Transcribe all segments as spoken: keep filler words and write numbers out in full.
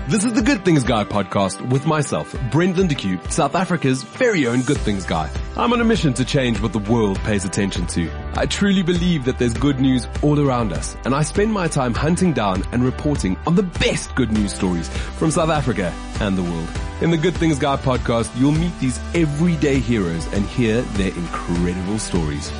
This is the Good Things Guy podcast with myself, Brent Lindeque, South Africa's very own Good Things Guy. I'm on a mission to change what the world pays attention to. I truly believe that there's good news all around us, and I spend my time hunting down and reporting on the best good news stories from South Africa and the world. In the Good Things Guy podcast, you'll meet these everyday heroes and hear their incredible stories.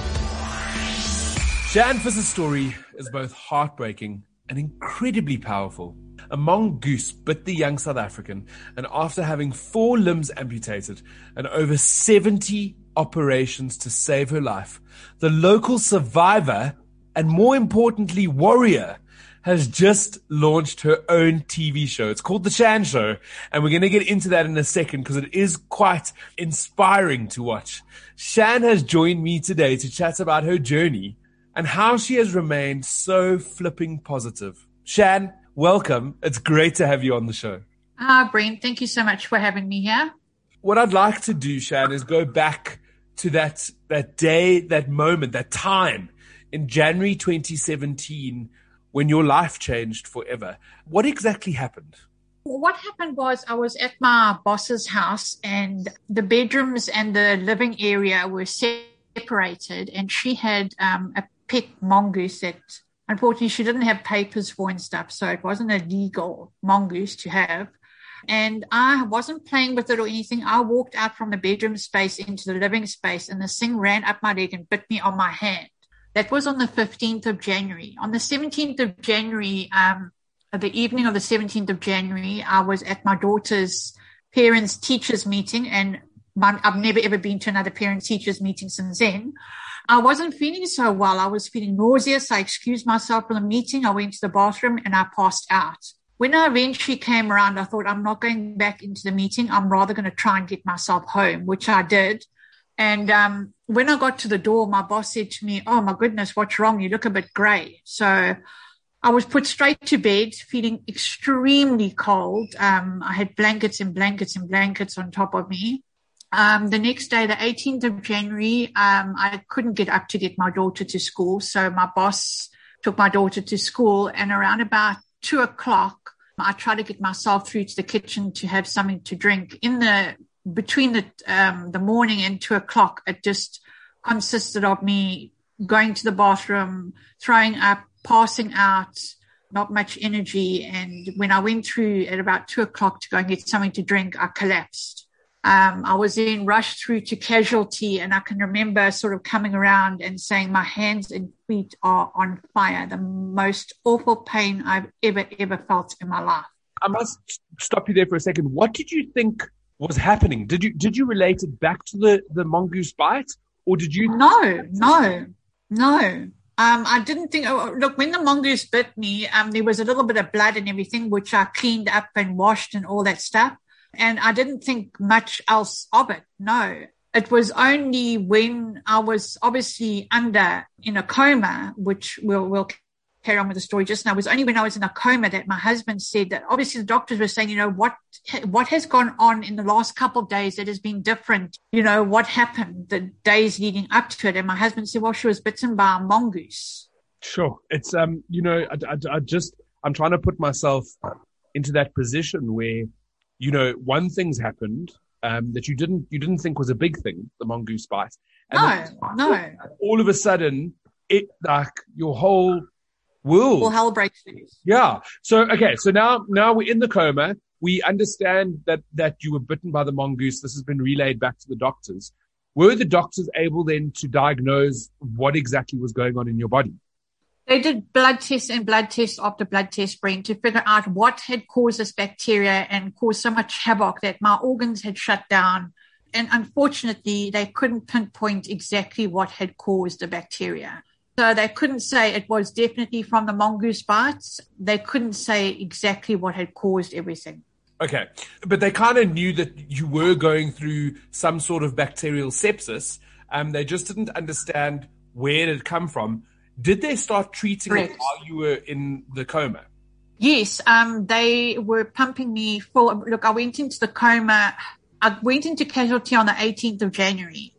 Shan Visser's story is both heartbreaking and incredibly powerful. A mongoose bit the young South African, and after having four limbs amputated and over seventy operations to save her life, the local survivor, and more importantly, warrior, has just launched her own T V show. It's called The Shan Show, and we're going to get into that in a second because it is quite inspiring to watch. Shan has joined me today to chat about her journey and how she has remained so flipping positive. Shan, welcome. It's great to have you on the show. Ah, Brent, thank you so much for having me here. What I'd like to do, Shan, is go back to that that day, that moment, that time in January twenty seventeen when your life changed forever. What exactly happened? What happened was I was at my boss's house and the bedrooms and the living area were separated, and she had um, a pet mongoose that unfortunately she didn't have papers for and stuff, so it wasn't a legal mongoose to have. And I wasn't playing with it or anything. I walked out from the bedroom space into the living space, and this thing ran up my leg and bit me on my hand. That was on the fifteenth of January. On the seventeenth of January, um, the evening of the seventeenth of January, I was at my daughter's parents' teachers meeting, and my, I've never ever been to another parent-teachers meeting since then. I wasn't feeling so well. I was feeling nauseous. I excused myself from the meeting. I went to the bathroom and I passed out. When I eventually came around, I thought, I'm not going back into the meeting. I'm rather going to try and get myself home, which I did. And um, when I got to the door, my boss said to me, oh, my goodness, what's wrong? You look a bit gray. So I was put straight to bed, feeling extremely cold. Um, I had blankets and blankets and blankets on top of me. Um, the next day, the eighteenth of January, um, I couldn't get up to get my daughter to school. So my boss took my daughter to school, and around about two o'clock, I tried to get myself through to the kitchen to have something to drink. In the, between the, um, the morning and two o'clock, it just consisted of me going to the bathroom, throwing up, passing out, not much energy. And when I went through at about two o'clock to go and get something to drink, I collapsed. Um, I was then rushed through to casualty, and I can remember sort of coming around and saying my hands and feet are on fire. The most awful pain I've ever, ever felt in my life. I must stop you there for a second. What did you think was happening? Did you did you relate it back to the, the mongoose bite, or did you? No, no, no. Um, I didn't think, oh, look, when the mongoose bit me, um, there was a little bit of blood and everything, which I cleaned up and washed and all that stuff. And I didn't think much else of it. No, it was only when I was obviously under in a coma, which we'll, we'll carry on with the story just now. It was only when I was in a coma that my husband said that obviously the doctors were saying, you know, what, what has gone on in the last couple of days that has been different? You know, what happened the days leading up to it? And my husband said, well, she was bitten by a mongoose. Sure. It's, um, you know, I, I, I just, I'm trying to put myself into that position where, you know, one thing's happened um, that you didn't you didn't think was a big thing, the mongoose bite. And no, no. All of a sudden, it like your whole world. Well, hell breaks loose. Yeah. So okay. So now now we're in the coma. We understand that that you were bitten by the mongoose. This has been relayed back to the doctors. Were the doctors able then to diagnose what exactly was going on in your body? They did blood tests and blood tests after blood test, Brent, to figure out what had caused this bacteria and caused so much havoc that my organs had shut down. And unfortunately, they couldn't pinpoint exactly what had caused the bacteria. So they couldn't say it was definitely from the mongoose bites. They couldn't say exactly what had caused everything. Okay. But they kind of knew that you were going through some sort of bacterial sepsis. Um, they just didn't understand where it had come from. Did they start treating Correct. It while you were in the coma? Yes, um, they were pumping me full. Look, I went into the coma. I went into casualty on the eighteenth of January.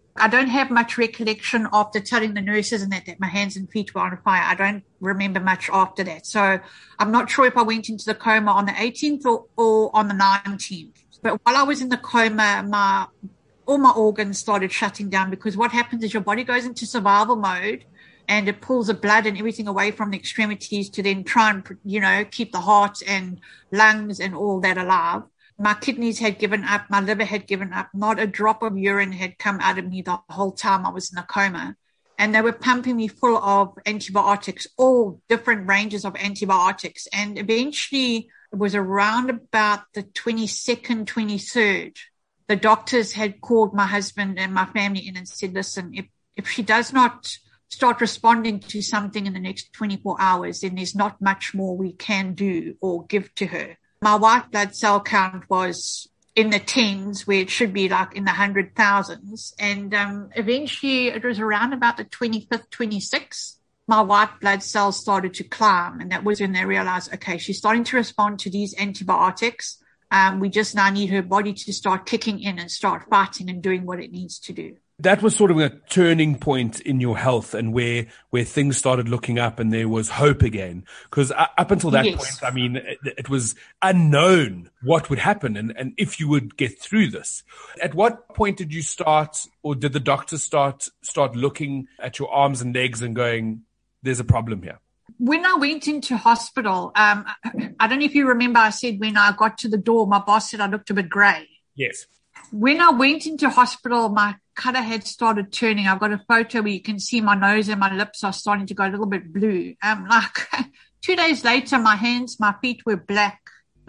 I don't have much recollection after telling the nurses and that, that my hands and feet were on fire. I don't remember much after that. So I'm not sure if I went into the coma on the eighteenth or, or on the nineteenth. But while I was in the coma, my all my organs started shutting down, because what happens is your body goes into survival mode and it pulls the blood and everything away from the extremities to then try and, you know, keep the heart and lungs and all that alive. My kidneys had given up. My liver had given up. Not a drop of urine had come out of me the whole time I was in a coma. And they were pumping me full of antibiotics, all different ranges of antibiotics. And eventually it was around about the twenty-second, twenty-third. The doctors had called my husband and my family in and said, listen, if, if she does not start responding to something in the next twenty-four hours, then there's not much more we can do or give to her. My white blood cell count was in the tens, where it should be like in the hundred thousands. And um, eventually it was around about the twenty-fifth, twenty-sixth, my white blood cells started to climb. And that was when they realized, okay, she's starting to respond to these antibiotics. Um, we just now need her body to start kicking in and start fighting and doing what it needs to do. That was sort of a turning point in your health, and where, where things started looking up and there was hope again. Because up until that yes. point, I mean, it, it was unknown what would happen and, and if you would get through this. At what point did you start, or did the doctors start, start looking at your arms and legs and going, there's a problem here? When I went into hospital, um, I don't know if you remember, I said when I got to the door, my boss said I looked a bit grey. Yes. When I went into hospital, my colour had started turning. I've got a photo where you can see my nose and my lips are starting to go a little bit blue. Um, like two days later, my hands, my feet were black.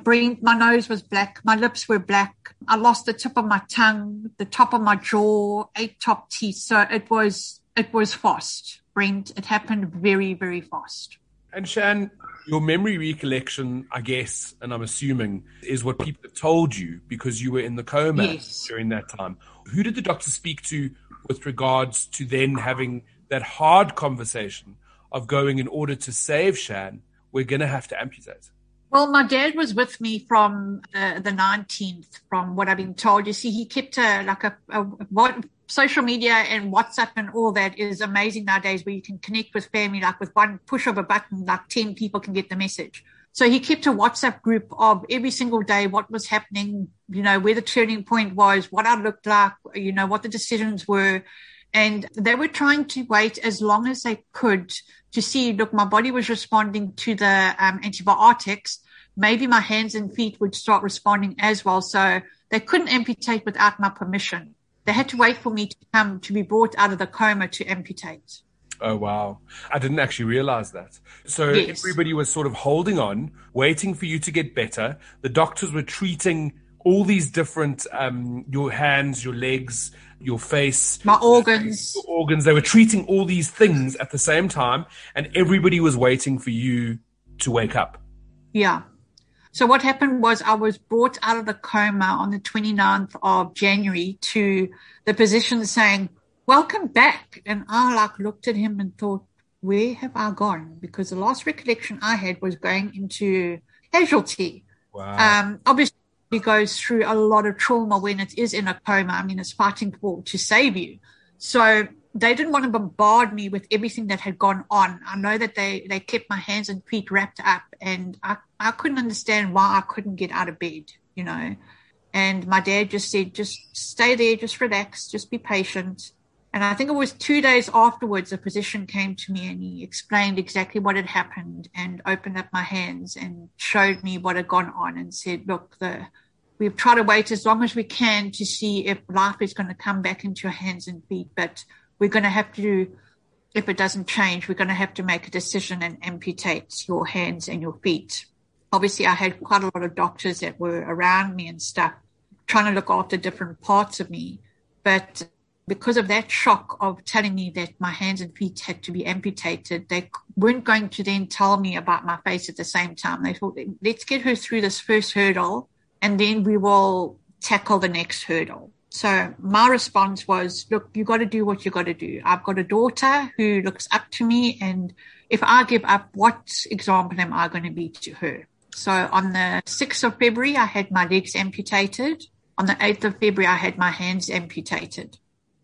My nose was black. My lips were black. I lost the tip of my tongue, the top of my jaw, eight top teeth. So it was, it was fast, Brent. It happened very, very fast. And Shan, your memory recollection, I guess, and I'm assuming, is what people have told you because you were in the coma yes. during that time. Who did the doctor speak to with regards to then having that hard conversation of going, in order to save Shan, we're going to have to amputate? Well, my dad was with me from uh, the nineteenth, from what I've been told. You see, he kept a, like a, a what, social media and WhatsApp and all that is amazing nowadays, where you can connect with family, like with one push of a button, like ten people can get the message. So he kept a WhatsApp group of every single day, what was happening, you know, where the turning point was, what I looked like, you know, what the decisions were. And they were trying to wait as long as they could to see, look, my body was responding to the um, antibiotics. Maybe my hands and feet would start responding as well. So they couldn't amputate without my permission. They had to wait for me to come to be brought out of the coma to amputate. Oh, wow. I didn't actually realize that. So yes. Everybody was sort of holding on, waiting for you to get better. The doctors were treating all these different, um, your hands, your legs, your face. My organs. Your organs. They were treating all these things at the same time, and everybody was waiting for you to wake up. Yeah. So what happened was I was brought out of the coma on the twenty-ninth of January to the physician saying, welcome back. And I like looked at him and thought, where have I gone? Because the last recollection I had was going into casualty. Wow. Um, obviously, it goes through a lot of trauma when it is in a coma. I mean, it's fighting for to save you. So they didn't want to bombard me with everything that had gone on. I know that they, they kept my hands and feet wrapped up, and I, I couldn't understand why I couldn't get out of bed, you know. And my dad just said, just stay there, just relax, just be patient. And I think it was two days afterwards, a physician came to me and he explained exactly what had happened and opened up my hands and showed me what had gone on and said, look, the, we've tried to wait as long as we can to see if life is going to come back into your hands and feet, but we're going to have to, if it doesn't change, we're going to have to make a decision and amputate your hands and your feet. Obviously, I had quite a lot of doctors that were around me and stuff, trying to look after different parts of me. But because of that shock of telling me that my hands and feet had to be amputated, they weren't going to then tell me about my face at the same time. They thought, let's get her through this first hurdle, and then we will tackle the next hurdle. So my response was, look, you got to do what you got to do. I've got a daughter who looks up to me, and if I give up, what example am I going to be to her? So on the sixth of February, I had my legs amputated. On the eighth of February, I had my hands amputated.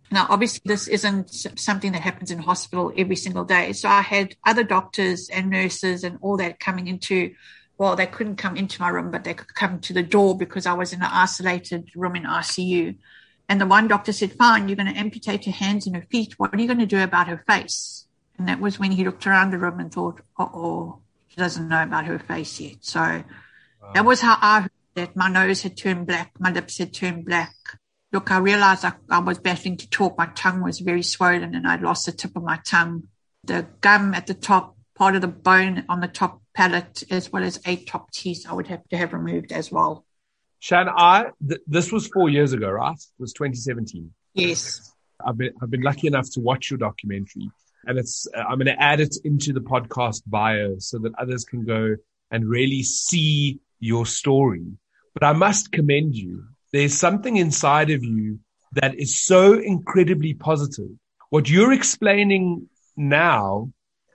Now, obviously, this isn't something that happens in hospital every single day. So I had other doctors and nurses and all that coming into, well, they couldn't come into my room, but they could come to the door because I was in an isolated room in I C U. And the one doctor said, fine, you're going to amputate her hands and her feet. What are you going to do about her face? And that was when he looked around the room and thought, uh-oh, she doesn't know about her face yet. So wow. That was how I heard that. My nose had turned black. My lips had turned black. Look, I realized I, I was battling to talk. My tongue was very swollen and I'd lost the tip of my tongue. The gum at the top, part of the bone on the top palate, as well as eight top teeth, I would have to have removed as well. Shan, I, th- this was four years ago, right? It was twenty seventeen. Yes. I've been, I've been lucky enough to watch your documentary, and it's, uh, I'm going to add it into the podcast bio so that others can go and really see your story. But I must commend you. There's something inside of you that is so incredibly positive. What you're explaining now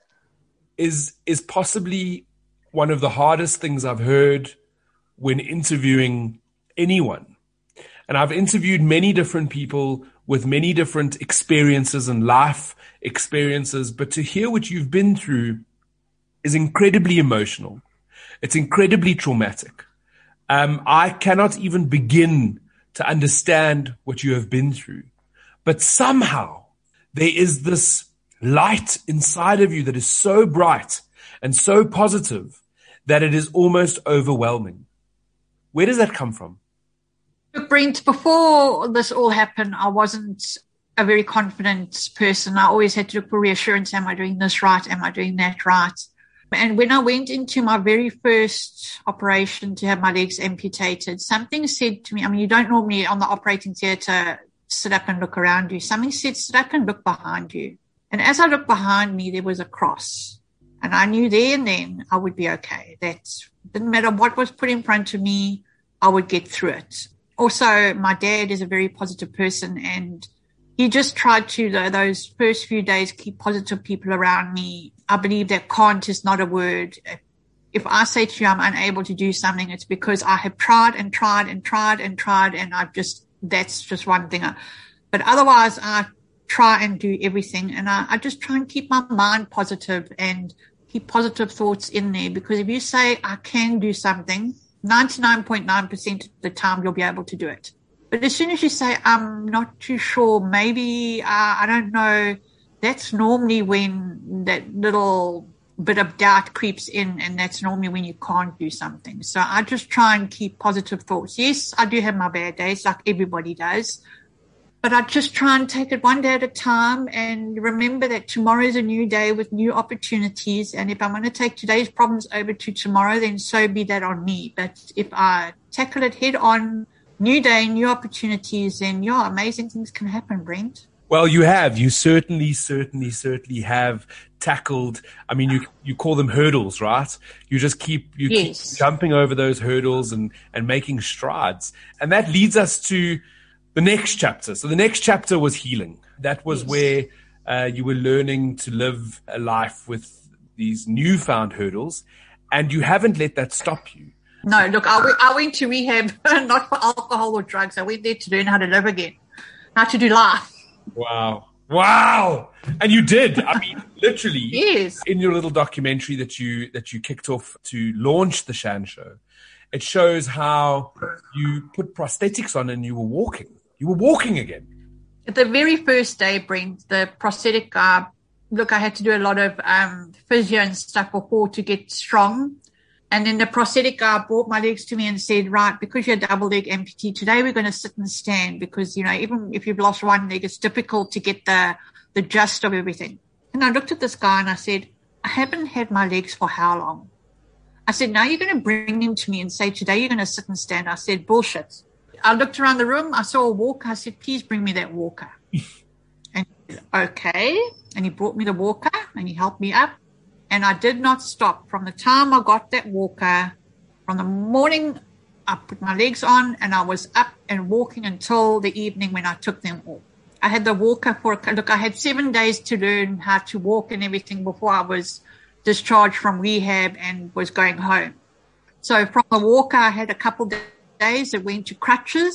is, is possibly one of the hardest things I've heard when interviewing anyone. And I've interviewed many different people with many different experiences and life experiences, but to hear what you've been through is incredibly emotional. It's incredibly traumatic. Um, I cannot even begin to understand what you have been through. But somehow there is this light inside of you that is so bright and so positive that it is almost overwhelming. Where does that come from? Look, Brent, before this all happened, I wasn't a very confident person. I always had to look for reassurance. Am I doing this right? Am I doing that right? And when I went into my very first operation to have my legs amputated, something said to me, I mean, you don't normally on the operating theatre sit up and look around you. Something said, sit up and look behind you. And as I looked behind me, there was a cross. And I knew there and then I would be okay. That didn't matter what was put in front of me, I would get through it. Also, my dad is a very positive person, and he just tried to, those first few days, keep positive people around me. I believe that can't is not a word. If I say to you I'm unable to do something, it's because I have tried and tried and tried and tried, and I've just, that's just one thing. But otherwise, I try and do everything, and I, I just try and keep my mind positive and keep positive thoughts in there, because if you say I can do something, ninety-nine point nine percent of the time you'll be able to do it. But as soon as you say, I'm not too sure, maybe, uh, I don't know, that's normally when that little bit of doubt creeps in, and that's normally when you can't do something. So I just try and keep positive thoughts. Yes, I do have my bad days like everybody does, but I just try and take it one day at a time and remember that tomorrow is a new day with new opportunities. And if I'm going to take today's problems over to tomorrow, then so be that on me. But if I tackle it head on, new day, new opportunities, then yeah, amazing things can happen, Brent. Well, you have. You certainly, certainly, certainly have tackled. I mean, you you call them hurdles, right? You just keep you yes. keep jumping over those hurdles and and making strides, and that leads us to the next chapter. So the next chapter was healing. That was yes. where uh, you were learning to live a life with these newfound hurdles, and you haven't let that stop you. No, look, I, w- I went to rehab not for alcohol or drugs. I went there to learn how to live again, how to do life. Wow. Wow. And you did. I mean, literally yes. in your little documentary that you that you kicked off to launch the Shan Show, it shows how you put prosthetics on and you were walking. You were walking again. At the very first day, Brent, the prosthetic, uh, look, I had to do a lot of um, physio and stuff before to get strong. And then the prosthetic guy brought my legs to me and said, right, because you're a double leg amputee, today we're going to sit and stand because, you know, even if you've lost one leg, it's difficult to get the, the gist of everything. And I looked at this guy and I said, I haven't had my legs for how long? I said, now you're going to bring them to me and say, today you're going to sit and stand. I said, bullshit. I looked around the room. I saw a walker. I said, please bring me that walker. And he said, okay. And he brought me the walker and he helped me up. And I did not stop. From the time I got that walker, from the morning I put my legs on and I was up and walking until the evening when I took them off. I had the walker for, look, I had seven days to learn how to walk and everything before I was discharged from rehab and was going home. So from the walker, I had a couple of days that went to crutches.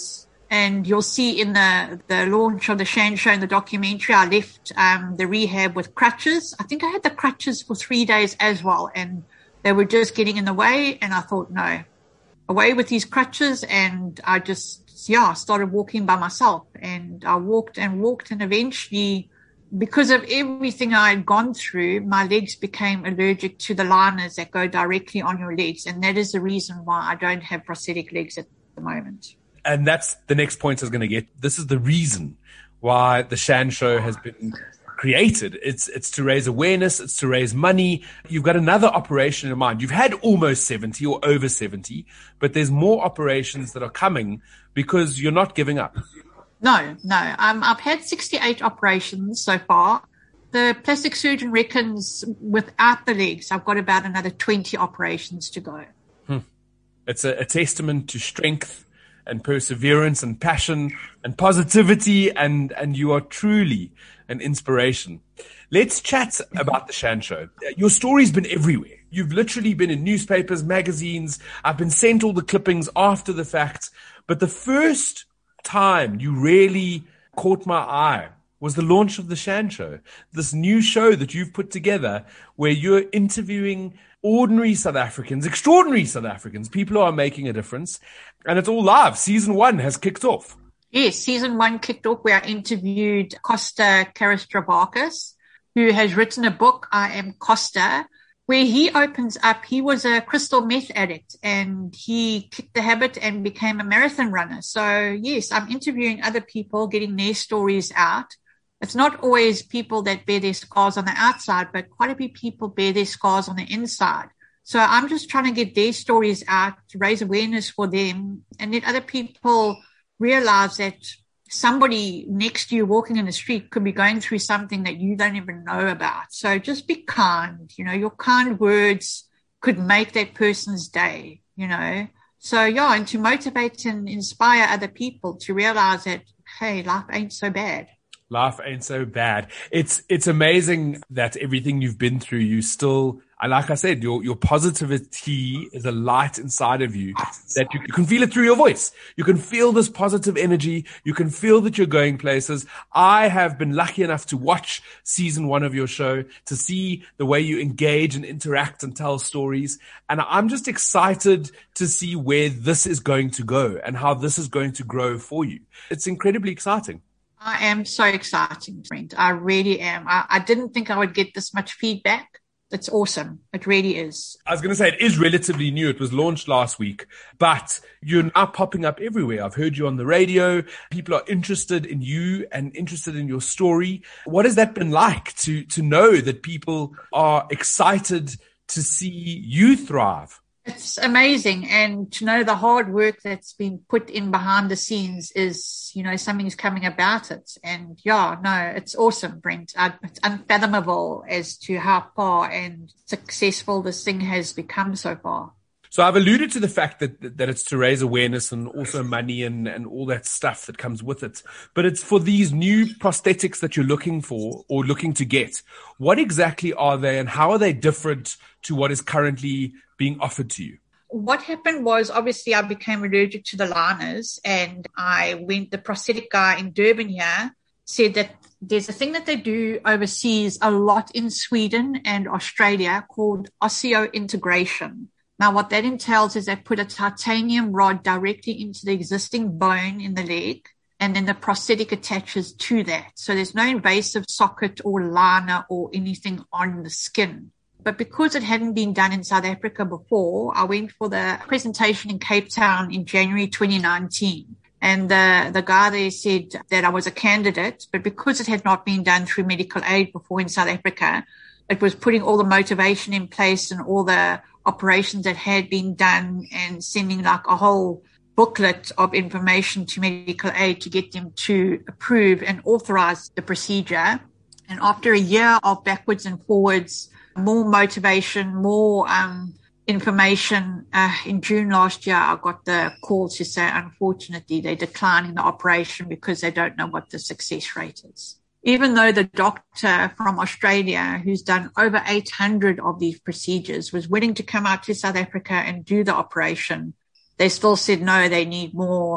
And you'll see in the, the launch of the Shan Show in the documentary, I left um, the rehab with crutches. I think I had the crutches for three days as well, and they were just getting in the way. And I thought, no, away with these crutches. And I just, yeah, started walking by myself. And I walked and walked, and eventually, because of everything I had gone through, my legs became allergic to the liners that go directly on your legs. And that is the reason why I don't have prosthetic legs at the moment. And that's the next point I was going to get. This is the reason why the Shan Show has been created. It's it's to raise awareness. It's to raise money. You've got another operation in mind. You've had almost seventy or over seventy, but there's more operations that are coming because you're not giving up. No, no. Um, I've had sixty-eight operations so far. The plastic surgeon reckons without the legs, I've got about another twenty operations to go. Hmm. It's a, a testament to strength and perseverance and passion and positivity, and, and you are truly an inspiration. Let's chat about the Shan Show. Your story's been everywhere. You've literally been in newspapers, magazines. I've been sent all the clippings after the fact. But the first time you really caught my eye was the launch of the Shan Show, this new show that you've put together where you're interviewing ordinary South Africans, extraordinary South Africans, people who are making a difference, and it's all live. Season one has kicked off. Yes, season one kicked off where I interviewed Costa Karastrabakis, who has written a book, I Am Costa, where he opens up. He was a crystal meth addict and he kicked the habit and became a marathon runner. So yes, I'm interviewing other people, getting their stories out. It's not always people that bear their scars on the outside, but quite a few people bear their scars on the inside. So I'm just trying to get their stories out to raise awareness for them and let other people realize that somebody next to you walking in the street could be going through something that you don't even know about. So just be kind. You know, your kind words could make that person's day, you know. So, yeah, and to motivate and inspire other people to realize that, hey, life ain't so bad. Life ain't so bad. It's it's amazing that everything you've been through, you still, like I said, your your positivity is a light inside of you that you, you can feel it through your voice. You can feel this positive energy. You can feel that you're going places. I have been lucky enough to watch season one of your show, to see the way you engage and interact and tell stories. And I'm just excited to see where this is going to go and how this is going to grow for you. It's incredibly exciting. I am so excited, Brent. I really am. I, I didn't think I would get this much feedback. It's awesome. It really is. I was going to say it is relatively new. It was launched last week, but you're now popping up everywhere. I've heard you on the radio. People are interested in you and interested in your story. What has that been like to, to know that people are excited to see you thrive? It's amazing. And to know the hard work that's been put in behind the scenes is, you know, something's coming about it. And yeah, no, it's awesome, Brent. It's unfathomable as to how far and successful this thing has become so far. So I've alluded to the fact that that it's to raise awareness and also money and, and all that stuff that comes with it. But it's for these new prosthetics that you're looking for or looking to get. What exactly are they and how are they different to what is currently being offered to you? What happened was, obviously, I became allergic to the liners, and I went, the prosthetic guy in Durban here said that there's a thing that they do overseas a lot in Sweden and Australia called osseointegration. Now, what that entails is they put a titanium rod directly into the existing bone in the leg, and then the prosthetic attaches to that. So there's no invasive socket or liner or anything on the skin. But because it hadn't been done in South Africa before, I went for the presentation in Cape Town in January twenty nineteen. And the, the guy there said that I was a candidate, but because it had not been done through medical aid before in South Africa, it was putting all the motivation in place and all the operations that had been done and sending like a whole booklet of information to medical aid to get them to approve and authorize the procedure. And after a year of backwards and forwards, more motivation, more um, information. Uh, in June last year, I got the call to say, unfortunately, they're declining the operation because they don't know what the success rate is. Even though the doctor from Australia, who's done over eight hundred of these procedures, was willing to come out to South Africa and do the operation, they still said, no, they need more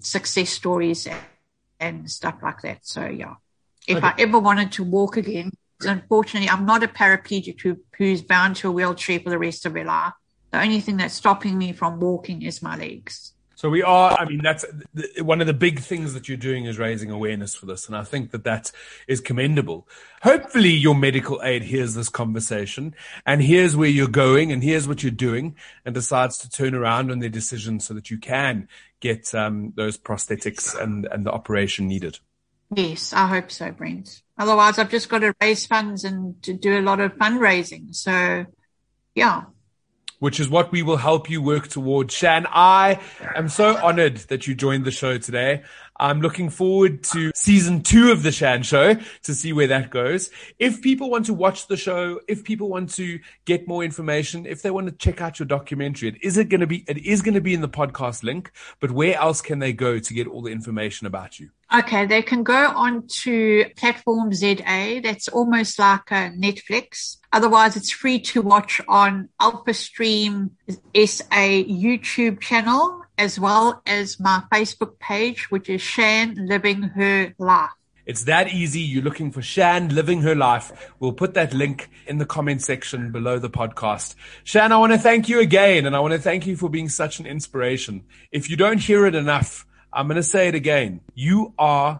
success stories and, and stuff like that. So yeah, if Okay. I ever wanted to walk again, unfortunately, I'm not a paraplegic who, who's bound to a wheelchair for the rest of their life. The only thing that's stopping me from walking is my legs. So we are, I mean, that's the, one of the big things that you're doing is raising awareness for this. And I think that that is commendable. Hopefully your medical aid hears this conversation and hears where you're going and hears what you're doing and decides to turn around on their decision so that you can get um, those prosthetics and, and the operation needed. Yes, I hope so, Brent. Otherwise, I've just got to raise funds and to do a lot of fundraising. So, yeah. Which is what we will help you work towards. Shan, I am so honored that you joined the show today. I'm looking forward to season two of the Shan Show to see where that goes. If people want to watch the show, if people want to get more information, if they want to check out your documentary, it is it going to be, it is going to be in the podcast link, but where else can they go to get all the information about you? Okay, they can go on to Platform Z A. That's almost like a Netflix. Otherwise, it's free to watch on Alpha Stream S A YouTube channel, as well as my Facebook page, which is Shan Living Her Life. It's that easy. You're looking for Shan Living Her Life. We'll put that link in the comment section below the podcast. Shan, I want to thank you again, and I want to thank you for being such an inspiration. If you don't hear it enough, I'm going to say it again. You are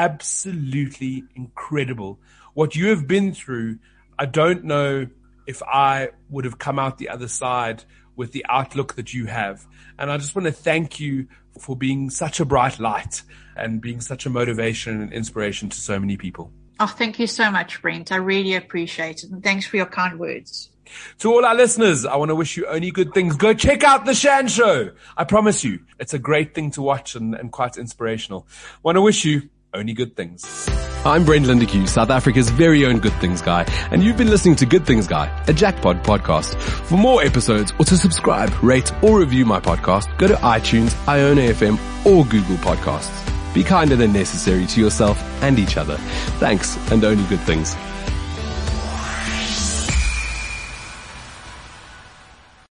absolutely incredible. What you have been through, I don't know if I would have come out the other side with the outlook that you have. And I just want to thank you for being such a bright light and being such a motivation and inspiration to so many people. Oh, thank you so much, Brent. I really appreciate it. And thanks for your kind words. To all our listeners, I want to wish you only good things. Go check out the Shan Show. I promise you, it's a great thing to watch and, and quite inspirational. I want to wish you only good things. I'm Brent Lindeque, South Africa's very own Good Things Guy, and you've been listening to Good Things Guy, a Jackpot podcast. For more episodes or to subscribe, rate or review my podcast, go to iTunes, Iona F M or Google Podcasts. Be kinder than necessary to yourself and each other. Thanks, and only good things.